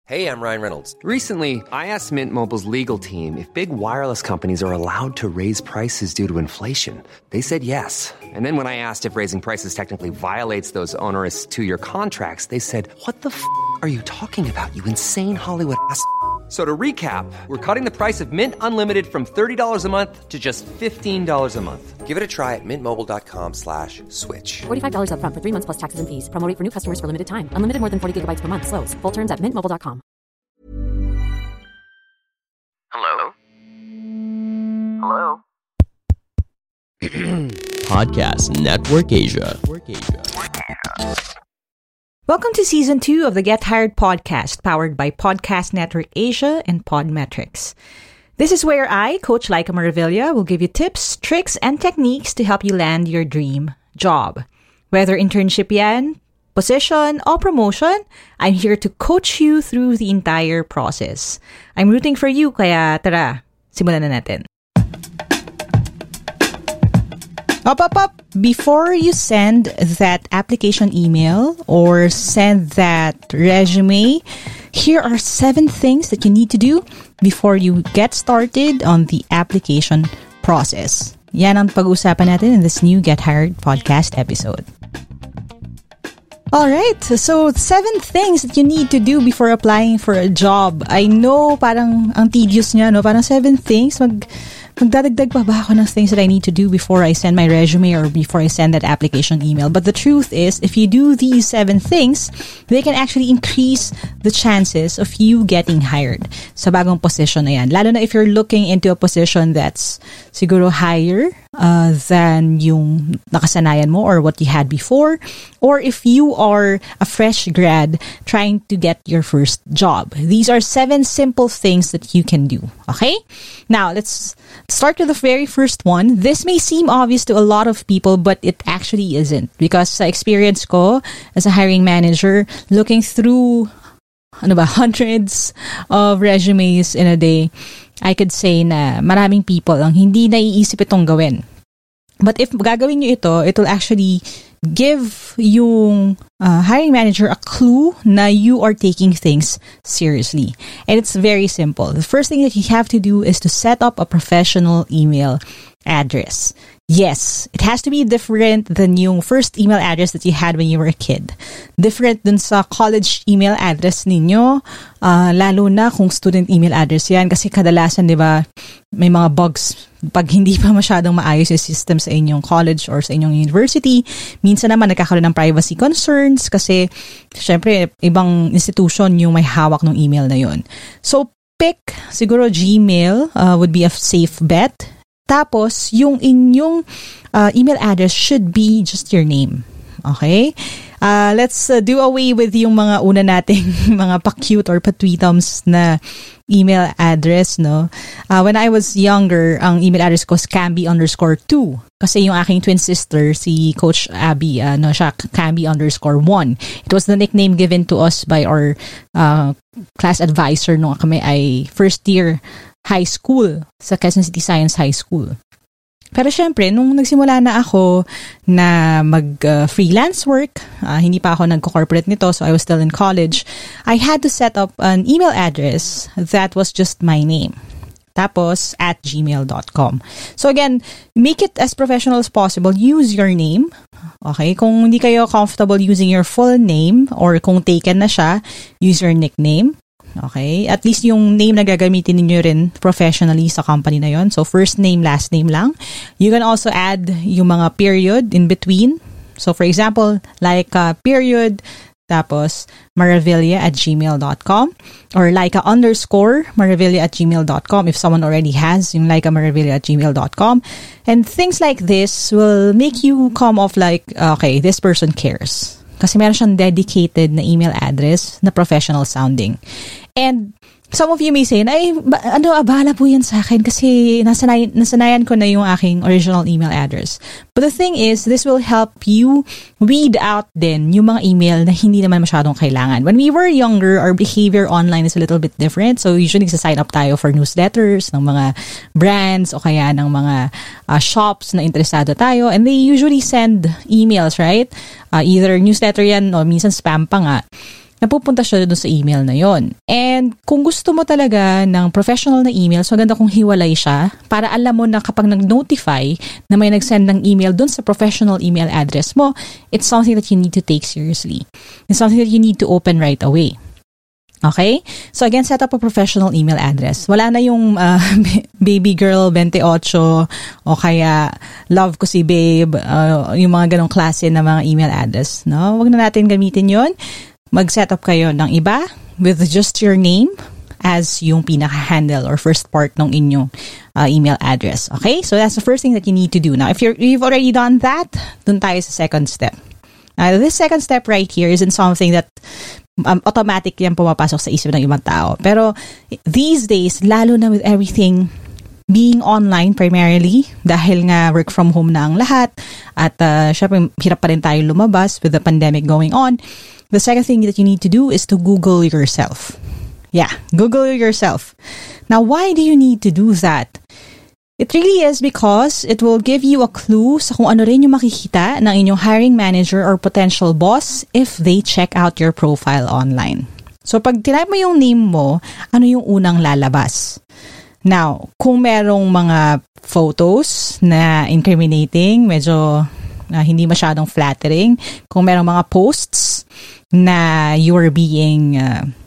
Hey, I'm Ryan Reynolds. Recently, I asked Mint Mobile's legal team if big wireless companies are allowed to raise prices due to inflation. They said yes. And then when I asked if raising prices technically violates those onerous 2-year contracts, they said, "What the are you talking about, you insane Hollywood ass?" So to recap, we're cutting the price of Mint Unlimited from $30 a month to just $15 a month. Give it a try at mintmobile.com/switch. $45 up front for 3 months plus taxes and fees. Promo rate for new customers for limited time. Unlimited more than 40 gigabytes per month. Slows full terms at mintmobile.com. Hello? Hello? Podcast Network Asia. Welcome to Season 2 of the Get Hired podcast, powered by Podcast Network Asia and Podmetrics. This is where I, Coach Laika Maravilla, will give you tips, tricks, and techniques to help you land your dream job. Whether internship yan, position, or promotion, I'm here to coach you through the entire process. I'm rooting for you, kaya tara, simulan na natin. Up. Before you send that application email or send that resume, here are 7 things that you need to do before you get started on the application process. Yan ang pag-usapan natin in this new Get Hired podcast episode. Alright, so 7 things that you need to do before applying for a job. I know parang ang tedious niya, no? Parang 7 things, magdadagdag pa ba ako ng things that I need to do before I send my resume or before I send that application email? But the truth is, if you do these 7 things, they can actually increase the chances of you getting hired sa bagong position na yan. Lalo na if you're looking into a position that's siguro higher than yung nakasanayan mo or what you had before, or if you are a fresh grad trying to get your first job. These are 7 simple things that you can do. Okay? Now, let's start with the very first one. This may seem obvious to a lot of people, but it actually isn't. Because sa experience ko as a hiring manager, looking through hundreds of resumes in a day, I could say na maraming people ang hindi naiisip itong gawin. But if gagawin nyo ito, it will actually give yung hiring manager a clue na you are taking things seriously. And it's very simple. The first thing that you have to do is to set up a professional email address. Yes, it has to be different than yung first email address that you had when you were a kid. Different dun sa college email address ninyo, lalo na kung student email address yan. Kasi kadalasan, di ba, may mga bugs pag hindi pa masyadong maayos yung system sa inyong college or sa inyong university. Minsan naman nagkakaroon ng privacy concerns kasi syempre ibang institution yung may hawak ng email na yun. So pick siguro Gmail would be a safe bet. Tapos yung inyong email address should be just your name. Okay? Let's do away with yung mga una nating mga pa-cute or pa-tweetums na email address, no? When I was younger, ang email address ko is Camby_2. Kasi yung aking twin sister, si Coach Abby, siya Camby_1. It was the nickname given to us by our class advisor nung kami ay first year high school sa Quezon City Science High School. Pero syempre, nung nagsimula na ako na mag-freelance work, hindi pa ako nagko-corporate nito, so I was still in college, I had to set up an email address that was just my name. Tapos, @gmail.com. So again, make it as professional as possible. Use your name. Okay? Kung hindi kayo comfortable using your full name or kung taken na siya, use your nickname. Okay? At least yung name na gagamitin niyo rin professionally sa company na yon. So, first name, last name lang. You can also add yung mga period in between. So, for example, like period, tapos maravilla@gmail.com or Laika_Maravilla@gmail.com if someone already has yung Laika_Maravilla@gmail.com. And things like this will make you come off like, okay, this person cares. Kasi meron siyang dedicated na email address na professional sounding. And some of you may say, bahala po yan sa akin kasi nasanayan ko na yung aking original email address. But the thing is, this will help you weed out din yung mga email na hindi naman masyadong kailangan. When we were younger, our behavior online is a little bit different. So usually sign up tayo for newsletters ng mga brands o kaya ng mga shops na interesado tayo. And they usually send emails, right? Either newsletter yan o minsan spam pa nga. napupunta siya doon sa email na yon. And kung gusto mo talaga ng professional na email, so maganda kung hiwalay siya para alam mo na kapag nag-notify na may nag-send ng email doon sa professional email address mo, it's something that you need to take seriously. It's something that you need to open right away. Okay? So again, set up a professional email address. Wala na yung baby girl 28 o kaya love ko si babe, yung mga ganong klase na mga email address. No? Wag na natin gamitin yon. Mag-set up kayo ng iba with just your name as yung pinaka-handle or first part ng inyong email address. Okay? So that's the first thing that you need to do. Now, if you've already done that, dun tayo sa second step. Now, this second step right here isn't something that automatic yan pumapasok sa isip ng ibang tao. Pero these days, lalo na with everything being online primarily, dahil nga work from home na ang lahat, at syempre hirap pa rin tayo lumabas with the pandemic going on, the second thing that you need to do is to Google yourself. Yeah, Google yourself. Now, why do you need to do that? It really is because it will give you a clue sa kung ano rin yung makikita ng inyong hiring manager or potential boss if they check out your profile online. So, pag type mo yung name mo, ano yung unang lalabas? Now, kung merong mga photos na incriminating, medyo hindi masyadong flattering, kung merong mga posts na you're being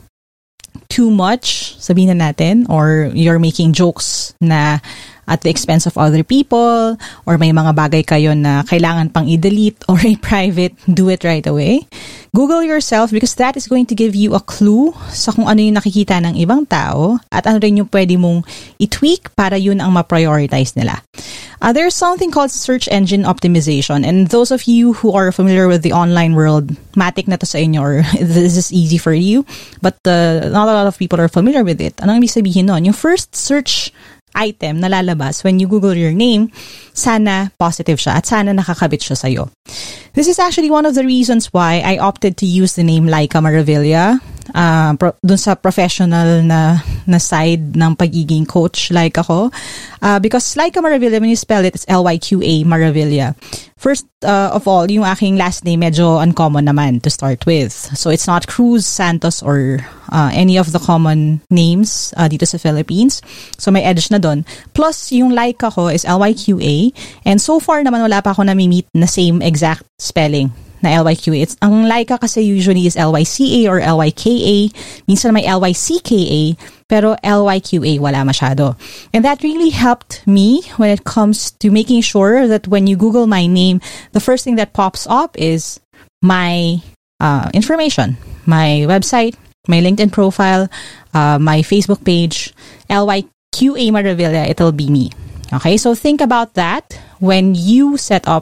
too much, sabihin na natin, or you're making jokes na at the expense of other people, or may mga bagay kayo na kailangan pang i-delete or i-private, do it right away. Google yourself because that is going to give you a clue sa kung ano yung nakikita ng ibang tao at ano rin yung pwede mong i-tweak para yun ang ma-prioritize nila. There's something called search engine optimization, and those of you who are familiar with the online world, matik na to sa inyo, or this is easy for you, but not a lot of people are familiar with it. Anong ibig sabihin nun? Yung first search item na lalabas when you Google your name, sana positive siya at sana nakakabit siya sa'yo. This is actually one of the reasons why I opted to use the name Laika Maravilla dun sa professional na side ng pagiging coach like ako. Because Laika Maravilla, when you spell it, it's L-Y-Q-A Maravilla. First of all, yung aking last name medyo uncommon naman to start with. So it's not Cruz, Santos, or any of the common names dito sa Philippines. So may edge na dun. Plus, yung Laika ko is L-Y-Q-A. And so far naman wala pa ako nami-meet na same exact spelling na L-Y-Q-A. Ang Laika kasi usually is L-Y-C-A or L-Y-K-A. Minsan may L-Y-C-K-A, pero L-Y-Q-A wala masyado. And that really helped me when it comes to making sure that when you Google my name, the first thing that pops up is my information, my website, my LinkedIn profile, my Facebook page, L-Y-Q-A Maravilla, it'll be me. Okay, so think about that when you set up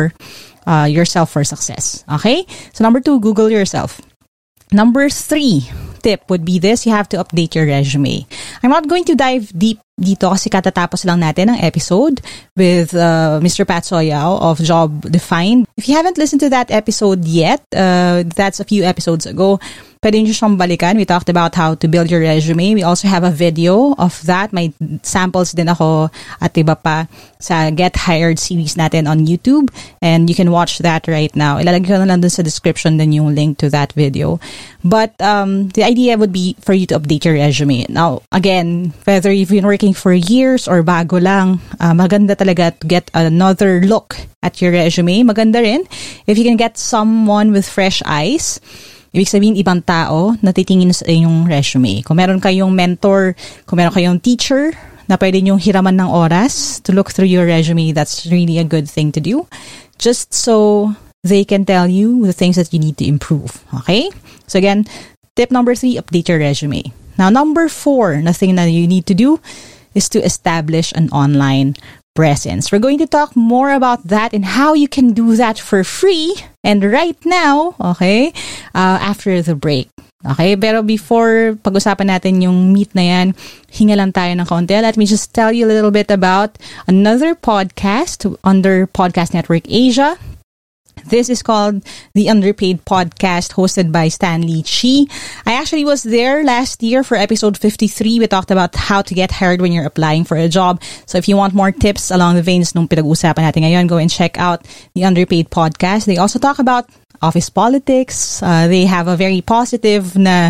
yourself for success. Okay? So number 2, Google yourself. Number 3 tip would be this: you have to update your resume. I'm not going to dive deep dito kasi katatapos lang natin ang episode with Mr. Pat Soyao of Job Defined. If you haven't listened to that episode yet, that's a few episodes ago. Pwede nyo siyang balikan. We talked about how to build your resume. We also have a video of that. May samples din ako at iba pa sa Get Hired series natin on YouTube. And you can watch that right now. Ilalagay ko na lang dun sa description din yung link to that video. But the idea would be for you to update your resume. Now, again, whether you've been working for years or bago lang, maganda talaga to get another look at your resume. Maganda rin if you can get someone with fresh eyes. Ibig sabihin, ibang tao na titingin sa inyong resume. Kung meron kayong mentor, kung meron kayong teacher na pwede nyong hiraman ng oras to look through your resume, that's really a good thing to do. Just so they can tell you the things that you need to improve. Okay? So again, tip number 3, update your resume. Now, number 4 na thing that you need to do is to establish an online presence. We're going to talk more about that and how you can do that for free and right now, okay, after the break. Okay, pero before pag-usapan natin yung meet na yan, hinga lang tayo ng konti. Let me just tell you a little bit about another podcast under Podcast Network Asia. This is called The Underpaid Podcast, hosted by Stanley Chi. I actually was there last year for episode 53. We talked about how to get hired when you're applying for a job. So if you want more tips along the veins nung pinag-usapan natin ngayon, go and check out The Underpaid Podcast. They also talk about office politics. They have a very positive na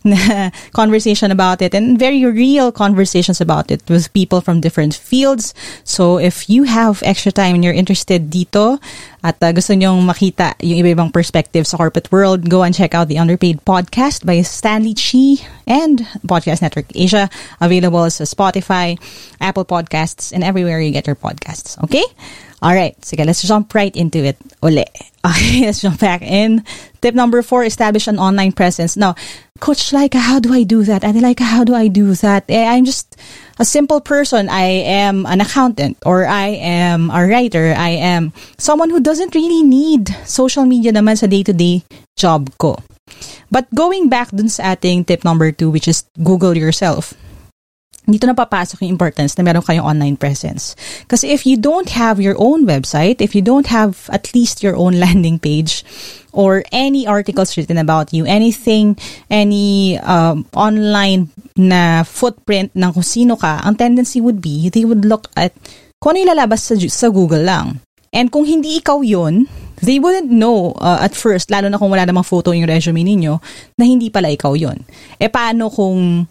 conversation about it and very real conversations about it with people from different fields. So if you have extra time and you're interested dito at gusto nyong makita yung iba-ibang perspectives sa corporate world, go and check out The Underpaid Podcast by Stanley Chi and Podcast Network Asia, available sa Spotify, Apple Podcasts, and everywhere you get your podcasts. Okay? Alright, sige, let's jump right into it uli. Okay, let's jump back in. Tip number 4, establish an online presence. Now, Coach Laika, how do I do that? Ate Laika, how do I do that? I'm just a simple person. I am an accountant, or I am a writer. I am someone who doesn't really need social media naman sa day-to-day job ko. But going back dun sa ating tip number 2, which is Google yourself. Dito na papasok yung importance na meron kayong online presence. Kasi if you don't have your own website, if you don't have at least your own landing page, or any articles written about you, anything, any online na footprint ng kung sino ka, ang tendency would be, they would look at kung ano yung lalabas sa Google lang. And kung hindi ikaw yun, they wouldn't know at first, lalo na kung wala namang photo yung resume ninyo, na hindi pala ikaw yun. E paano kung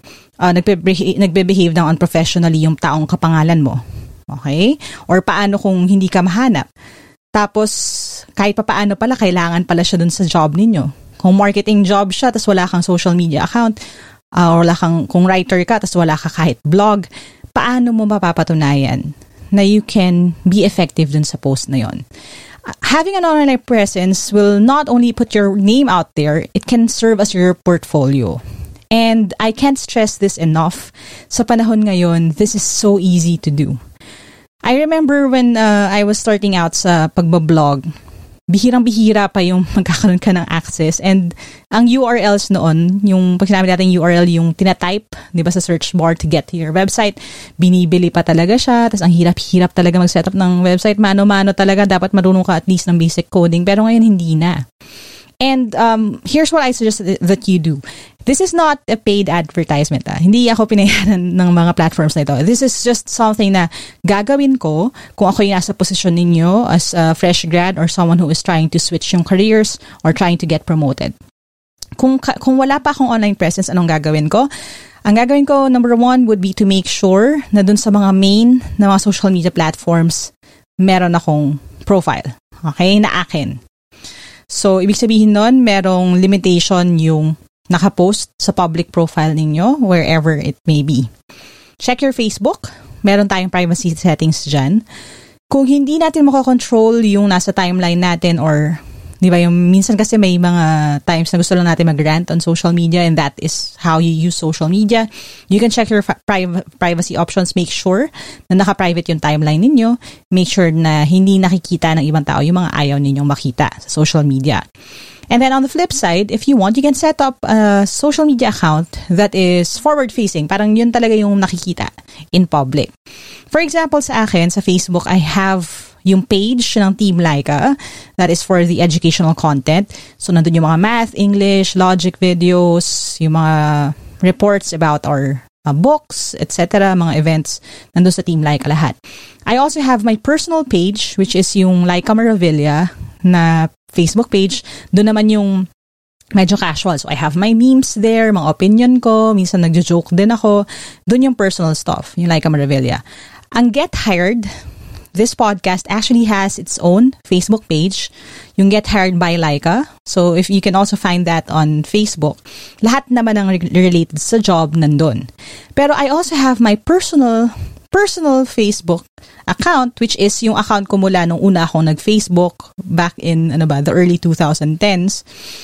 nagbe-behave ng unprofessionally yung taong kapangalan mo? Okay? Or paano kung hindi ka mahanap? Tapos, kahit pa paano pala, kailangan pala siya dun sa job ninyo. Kung marketing job siya, tas wala kang social media account, or kung writer ka, tas wala ka kahit blog, paano mo mapapatunayan na you can be effective dun sa post na yon? Having an online presence will not only put your name out there, it can serve as your portfolio. And I can't stress this enough. Sa panahon ngayon, this is so easy to do. I remember when I was starting out sa pagbablog, bihirang-bihira pa yung magkakaroon ka ng access. And ang URLs noon, yung pag sinabi natin URL, yung tinatype, di ba, sa search bar to get to your website, binibili pa talaga siya. Tapos ang hirap-hirap talaga mag-setup ng website. Mano-mano talaga, dapat marunong ka at least ng basic coding. Pero ngayon, hindi na. And here's what I suggest that you do. This is not a paid advertisement. Hindi ako pinayaran ng mga platforms na ito. This is just something na gagawin ko kung ako yung nasa posisyon ninyo as a fresh grad or someone who is trying to switch yung careers or trying to get promoted. Kung wala pa akong online presence, anong gagawin ko? Ang gagawin ko, number 1, would be to make sure na dun sa mga main na mga social media platforms, meron akong profile. Okay? Na akin. So, ibig sabihin nun, merong limitation yung nakapost sa public profile ninyo, wherever it may be. Check your Facebook. Meron tayong privacy settings dyan. Kung hindi natin makakontrol yung nasa timeline natin or, di ba, yung minsan kasi may mga times na gusto lang natin mag-rant on social media and that is how you use social media. You can check your privacy options. Make sure na naka-private yung timeline ninyo. Make sure na hindi nakikita ng ibang tao yung mga ayaw ninyong makita sa social media. And then on the flip side, if you want, you can set up a social media account that is forward-facing. Parang yun talaga yung nakikita in public. For example, sa akin, sa Facebook, I have yung page ng Team Laika that is for the educational content. So, nandun yung mga math, English, logic videos, yung mga reports about our books, etc., mga events, nandun sa Team Laika lahat. I also have my personal page, which is yung Laika Maravilla na Facebook page. Doon naman yung medyo casual. So, I have my memes there, mga opinion ko, minsan nagjo-joke din ako. Doon yung personal stuff, yung Laika Maravilla. Ang Get Hired, this podcast actually has its own Facebook page, yung Get Hired by Laika. So, if you can also find that on Facebook, lahat naman ng related sa job nandun. Pero I also have my personal Facebook account, which is yung account ko mula nung una akong nag-Facebook back in the early 2010s.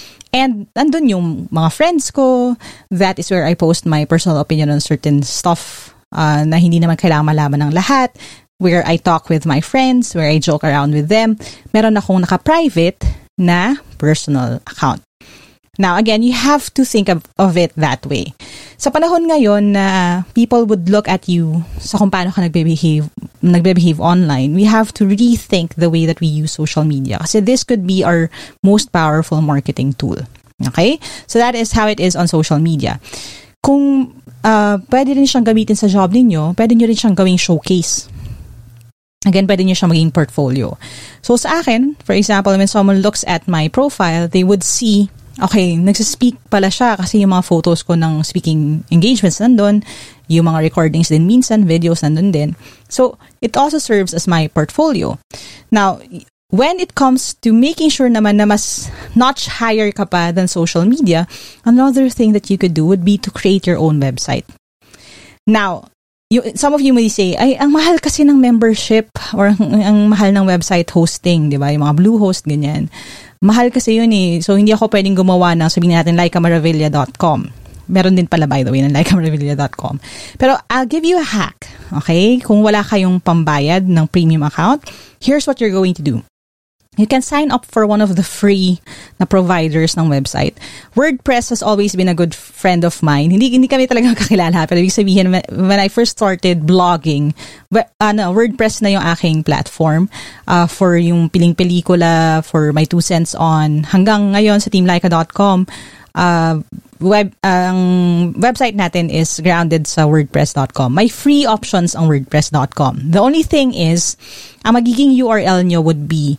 And nandun yung mga friends ko. That is where I post my personal opinion on certain stuff na hindi naman kailangan malaman ng lahat. Where I talk with my friends, where I joke around with them. Meron akong naka-private na personal account. Now, again, you have to think of it that way. Sa panahon ngayon na people would look at you sa kung paano ka nagbe-behave online, we have to rethink the way that we use social media. Kasi this could be our most powerful marketing tool. Okay? So that is how it is on social media. Kung pwede rin siyang gamitin sa job ninyo, pwede nyo rin siyang gawing showcase. Again, pwede nyo siyang maging portfolio. So sa akin, for example, when someone looks at my profile, they would see, okay, nagsispeak pala siya kasi yung mga photos ko ng speaking engagements nandun, yung mga recordings din minsan, videos nandun din. So, it also serves as my portfolio. Now, when it comes to making sure naman na mas notch higher ka pa than social media, another thing that you could do would be to create your own website. Now, some of you may say, ay, ang mahal kasi ng membership or ang mahal ng website hosting, di ba? Yung mga Bluehost, ganyan. Mahal kasi yun eh. So, hindi ako pwedeng gumawa ng, sabihin natin, laicamaravilla.com. Meron din pala, by the way, ng laicamaravilla.com. Pero, I'll give you a hack, okay? Kung wala kayong pambayad ng premium account, here's what you're going to do. You can sign up for one of the free na providers ng website. WordPress has always been a good friend of mine. Hindi kami talaga kakilala, pero ibig sabihin, when I first started blogging, WordPress na yung aking platform for yung piling-pelikula, for my 2 cents on. Hanggang ngayon sa teamlaika.com, ang website natin is grounded sa wordpress.com. May free options ang wordpress.com. The only thing is, ang magiging URL nyo would be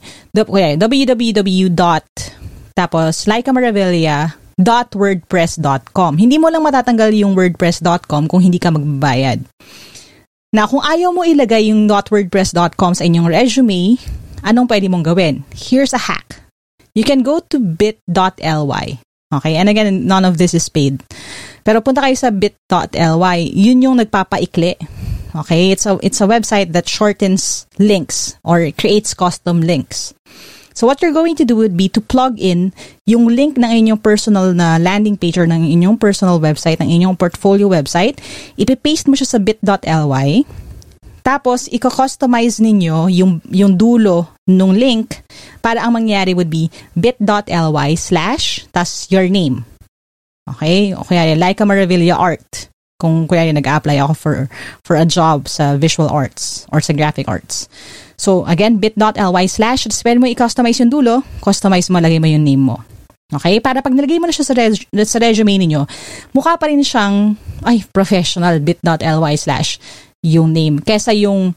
www.laicamaravilla.wordpress.com. Hindi mo lang matatanggal yung wordpress.com kung hindi ka magbabayad. Na kung ayaw mo ilagay yung .wordpress.com sa inyong resume, anong pwede mong gawin? Here's a hack. You can go to bit.ly. Okay, and again, none of this is paid. Pero punta kayo sa bit.ly, yun yung nagpapaikli. Okay, it's a website that shortens links or creates custom links. So what you're going to do would be to plug in yung link ng inyong personal na landing page or ng inyong personal website, ng inyong portfolio website. Ipipaste mo siya sa bit.ly. Tapos, i-customize ninyo yung dulo nung link para ang mangyari would be bit.ly/ tas your name. Okay? O kaya Laika Maravilla Art. Kung kaya nag-apply ako for a job sa visual arts or sa graphic arts. So, again, bit.ly/ tapos pwede mo i-customize yung dulo, customize mo, lagay mo yung name mo. Okay? Para pag nilagay mo na siya sa resume ninyo, mukha pa rin siyang, professional, bit.ly/ yung name kesa yung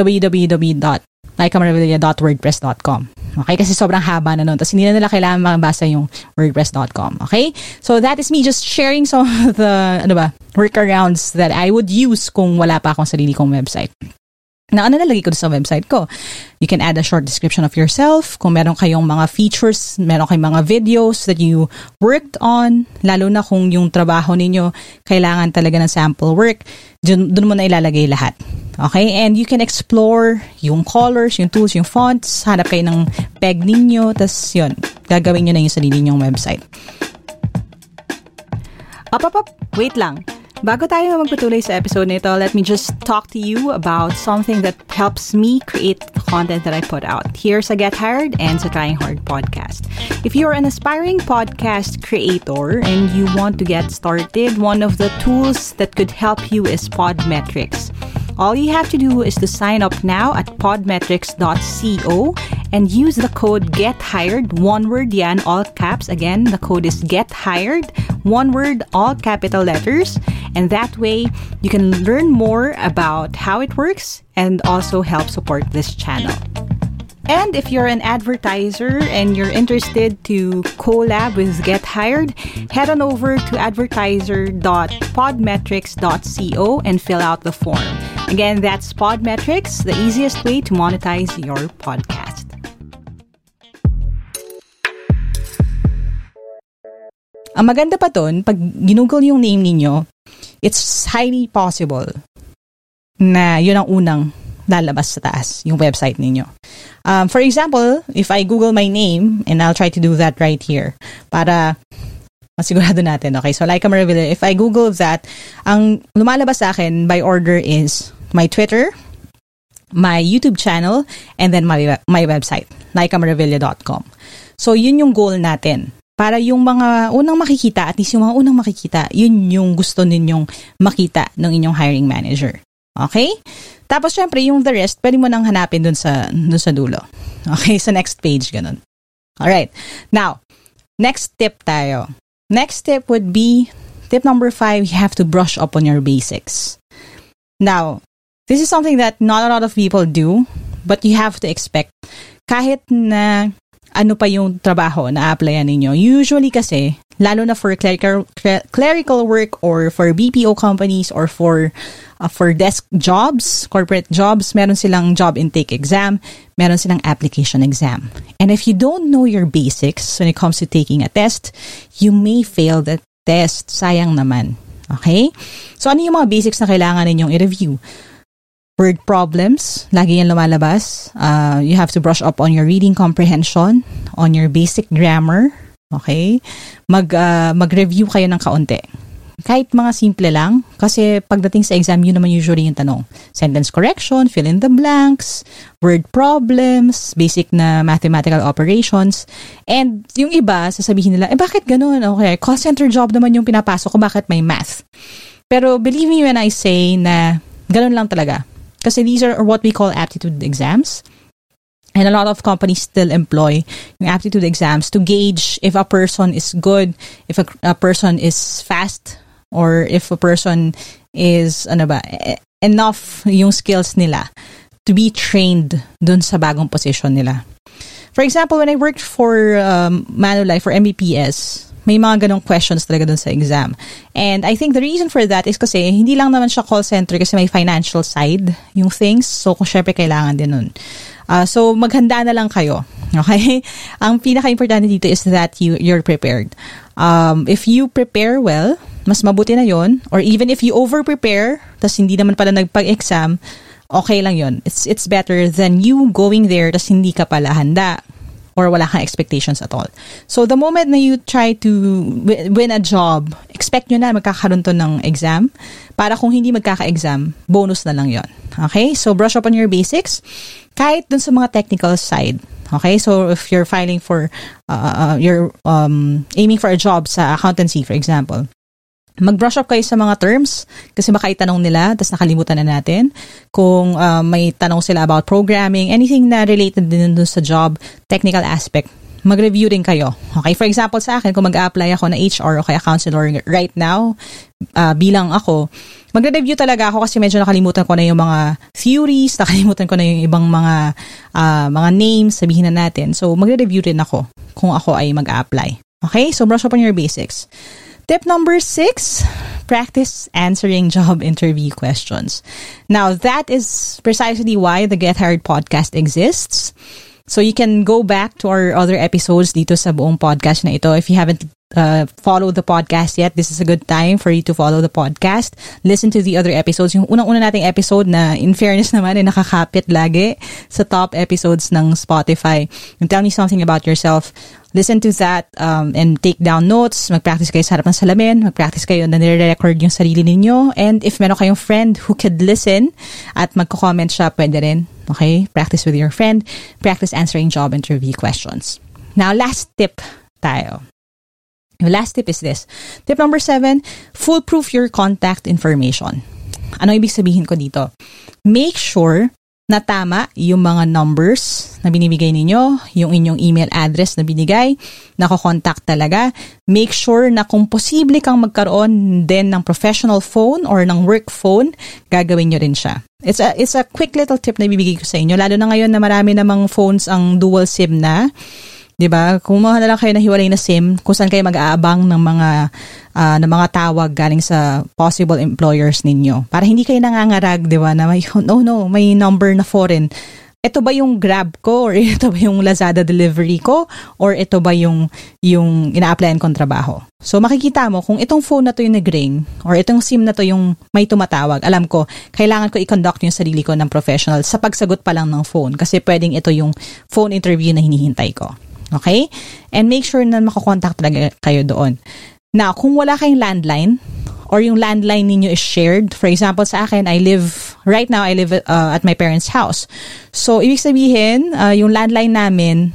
www.laicamaravilla.wordpress.com. Okay? Kasi sobrang haba na nun. Tapos hindi na nila kailangan makabasa yung wordpress.com. Okay? So that is me just sharing some of the workarounds that I would use kung wala pa akong sarili kong website. Na nalagay ko sa website ko. You can add a short description of yourself. Kung meron kayong mga features, meron kayong mga videos that you worked on, lalo na kung yung trabaho ninyo kailangan talaga ng sample work, dun mo na ilalagay lahat. Okay? And you can explore yung colors, yung tools, yung fonts, hanap kayo ng peg ninyo, tas yun, gagawin nyo na yung sarili nyong website. Wait lang. Bago tayo magpatuloy sa episode nito, let me just talk to you about something that helps me create the content that I put out here sa Get Hired and sa Trying Hard podcast. If you're an aspiring podcast creator and you want to get started, one of the tools that could help you is Podmetrics. All you have to do is to sign up now at podmetrics.co and use the code GETHIRED, one word yan, all caps. Again, the code is GETHIRED, one word, all capital letters. And that way, you can learn more about how it works and also help support this channel. And if you're an advertiser and you're interested to collab with Get Hired, head on over to advertiser.podmetrics.co and fill out the form. Again, that's Podmetrics, the easiest way to monetize your podcast. Ang maganda pa dun, pag ginugol yung name ninyo, it's highly possible na yun ang unang lalabas sa taas, yung website ninyo. For example, if I Google my name, and I'll try to do that right here, para masigurado natin. Okay, so Laika Maravilla, if I Google that, ang lumalabas sa akin by order is my Twitter, my YouTube channel, and then my website, laicamaravilla.com. So, yun yung goal natin. Para yung mga unang makikita, at least yung mga unang makikita, yun yung gusto ninyong makita ng inyong hiring manager. Okay? Tapos syempre, yung the rest, pwede mo nang hanapin dun sa dulo. Okay? Sa next page, ganun. Alright. Now, next tip tayo. Next tip would be, tip number 5, you have to brush up on your basics. Now, this is something that not a lot of people do, but you have to expect. Kahit na ano pa yung trabaho na applyan ninyo. Usually kasi, lalo na for clerical work or for BPO companies or for desk jobs, corporate jobs, meron silang job intake exam, meron silang application exam. And if you don't know your basics when it comes to taking a test, you may fail the test. Sayang naman. Okay? So ano yung mga basics na kailangan ninyong i-review? Word problems, lagi yan lumalabas. You have to brush up on your reading comprehension, on your basic grammar. Okay? Mag-review kayo ng kaunti. Kahit mga simple lang, kasi pagdating sa exam, yun naman usually yung tanong. Sentence correction, fill in the blanks, word problems, basic na mathematical operations. And yung iba, sasabihin nila, bakit ganun? Okay, call center job naman yung pinapasok ko, bakit may math? Pero believe me when I say na ganun lang talaga. Kasi these are what we call aptitude exams. And a lot of companies still employ yung aptitude exams to gauge if a person is good, if a person is fast, or if a person is enough yung skills nila to be trained dun sa bagong position nila. For example, when I worked for Manulife, for MBPS, may mga ganong questions talaga dun sa exam. And I think the reason for that is kasi hindi lang naman siya call center kasi may financial side yung things. So, syempre kailangan din nun. So, maghanda na lang kayo. Okay? Ang pinaka-importante dito is that you're prepared. If you prepare well, mas mabuti na yon. Or even if you over-prepare, tas hindi naman pala nagpag-exam, okay lang yon. It's better than you going there tas hindi ka pala handa or wala kang expectations at all. So, the moment na you try to win a job, expect nyo na magkakaroon to ng exam. Para kung hindi magkaka-exam, bonus na lang yon. Okay? So, brush up on your basics. Kahit dun sa mga technical side. Okay? So, if you're filing for, you're aiming for a job sa accountancy, for example, mag-brush up kayo sa mga terms kasi baka itanong nila tapos nakalimutan na natin. Kung may tanong sila about programming, anything na related din dun sa job, technical aspect, mag-review din kayo. Okay, for example sa akin, kung mag-a-apply ako na HR o kaya counselor right now, bilang ako, magre-review talaga ako kasi medyo nakalimutan ko na yung mga theories, nakalimutan ko na yung ibang mga names, sabihin na natin. So, magre-review rin ako kung ako ay mag-a-apply. Okay, so brush up on your basics. Tip number 6, practice answering job interview questions. Now, that is precisely why the Get Hired podcast exists. So, you can go back to our other episodes dito sa buong podcast na ito. If you haven't followed the podcast yet, this is a good time for you to follow the podcast. Listen to the other episodes. Yung unang-una nating episode na, in fairness naman, ay nakakapit lagi sa top episodes ng Spotify. Yung Tell Me Something About Yourself. Listen to that and take down notes. Mag-practice kayo sa harap ng salamin. Mag-practice kayo na nire-record yung sarili ninyo. And if meron kayong friend who could listen at magko-comment siya, pwede rin. Okay? Practice with your friend. Practice answering job interview questions. Now, last tip tayo. The last tip is this. Tip number 7, foolproof your contact information. Ano ibig sabihin ko dito? Make sure na tama yung mga numbers na binibigay ninyo, yung inyong email address na binigay, nako-contact talaga. Make sure na kung posible kang magkaroon din ng professional phone or ng work phone, gagawin nyo rin siya. It's a quick little tip na ibibigay ko sa inyo, lalo na ngayon na marami namang phones ang dual SIM na. Diba? Kumuha na lang kayo na hiwalay na SIM kung saan kayo mag-aabang ng mga tawag galing sa possible employers ninyo. Para hindi kayo nangangarag, diba? Na may number na foreign. Ito ba yung Grab ko? Or ito ba yung Lazada delivery ko? Or ito ba yung ina-applyan kong trabaho? So makikita mo kung itong phone na to yung nag-ring or itong SIM na to yung may tumatawag, alam ko, kailangan ko i-conduct yung sarili ko ng professional sa pagsagot pa lang ng phone kasi pwedeng ito yung phone interview na hinihintay ko. Okay? And make sure na makakontakt talaga kayo doon. Now, kung wala kayong landline or yung landline ninyo is shared, for example, sa akin, right now I live at my parents' house. So, ibig sabihin, yung landline namin,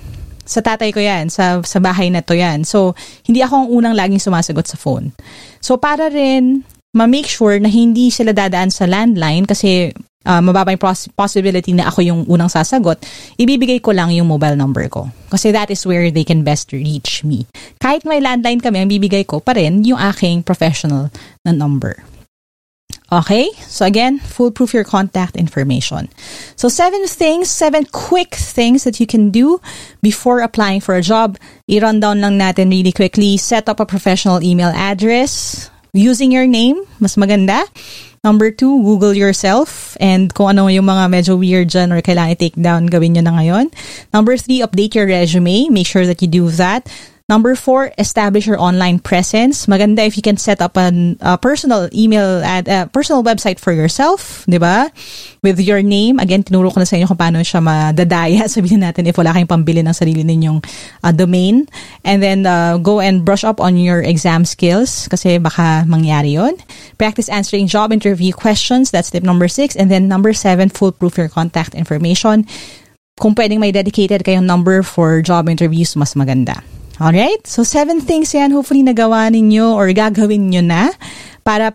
Sa tatay ko yan, sa bahay na to yan. So, hindi ako ang unang laging sumasagot sa phone. So, para rin ma-make sure na hindi sila dadaan sa landline kasi mababa yung possibility na ako yung unang sasagot, ibibigay ko lang yung mobile number ko. Kasi that is where they can best reach me. Kahit may landline kami, ang bibigay ko pa rin yung aking professional na number. Okay? So again, foolproof your contact information. So 7 quick things that you can do before applying for a job. I-run down lang natin really quickly. Set up a professional email address using your name. Mas maganda. Number 2, Google yourself and kung ano yung mga medyo weird dyan or kailangan i-take down, gawin nyo na ngayon. Number 3, update your resume. Make sure that you do that. Number 4, establish your online presence. Maganda if you can set up a personal email personal website for yourself, di ba? With your name. Again, tinuro ko na sa inyo kung paano siya madadaya. Sabihin natin if wala kayong pambili ng sarili ninyong domain. And then go and brush up on your exam skills kasi baka mangyari yon. Practice answering job interview questions. That's tip number 6. And then number 7, foolproof your contact information. Kung pwedeng may dedicated kayong number for job interviews, mas maganda. Alright? So, 7 things yan. Hopefully, nagawa ninyo or gagawin nyo na para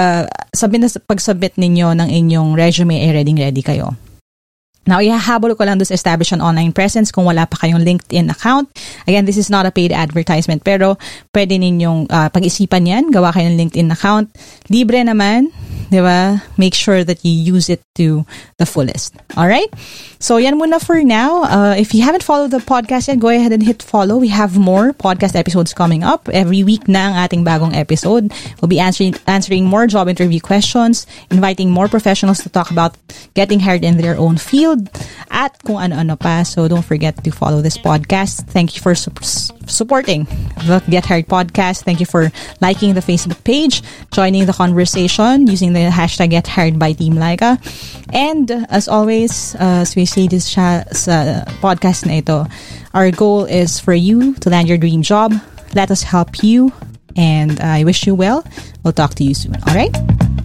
pag-submit ninyo ng inyong resume ay ready kayo. Now, ihahabol ko lang doon sa establish an online presence kung wala pa kayong LinkedIn account. Again, this is not a paid advertisement pero pwede ninyong pag-isipan yan. Gawa kayo ng LinkedIn account. Libre naman. Di ba? Make sure that you use it to the fullest. Alright? So, yan muna for now. If you haven't followed the podcast yet, go ahead and hit follow. We have more podcast episodes coming up. Every week na ang ating bagong episode. We'll be answering more job interview questions, inviting more professionals to talk about getting hired in their own field, at kung ano-ano pa. So, don't forget to follow this podcast. Thank you for supporting the Get Hired podcast. Thank you for liking the Facebook page, joining the conversation, using the hashtag Get Hired by Team Laika. And as always, as we say this sa podcast na ito, our goal is for you to land your dream job. Let us help you. And I wish you well. We'll talk to you soon. All right?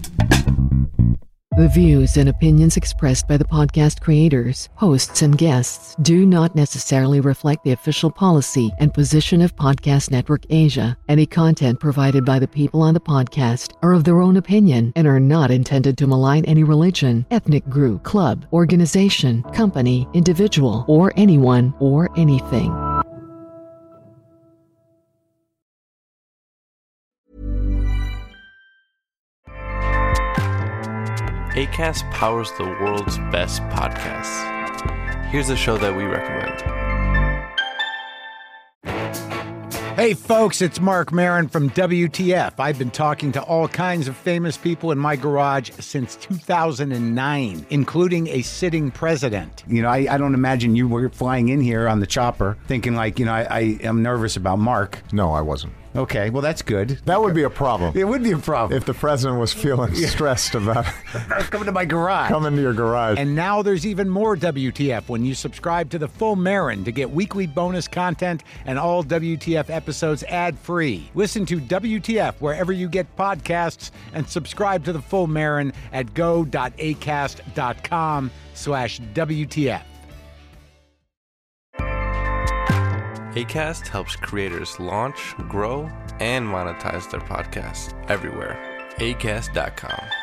The views and opinions expressed by the podcast creators, hosts, and guests do not necessarily reflect the official policy and position of Podcast Network Asia. Any content provided by the people on the podcast are of their own opinion and are not intended to malign any religion, ethnic group, club, organization, company, individual, or anyone or anything. Acast powers the world's best podcasts. Here's a show that we recommend. Hey folks, it's Mark Maron from WTF. I've been talking to all kinds of famous people in my garage since 2009, including a sitting president. You know, I don't imagine you were flying in here on the chopper thinking like, you know, I am nervous about Mark. No, I wasn't. Okay, well, that's good. That would be a problem. It would be a problem. If the president was feeling stressed about coming to my garage. Coming to your garage. And now there's even more WTF when you subscribe to the Full Marin to get weekly bonus content and all WTF episodes ad-free. Listen to WTF wherever you get podcasts and subscribe to the Full Marin at go.acast.com/WTF. Acast helps creators launch, grow, and monetize their podcasts everywhere. Acast.com.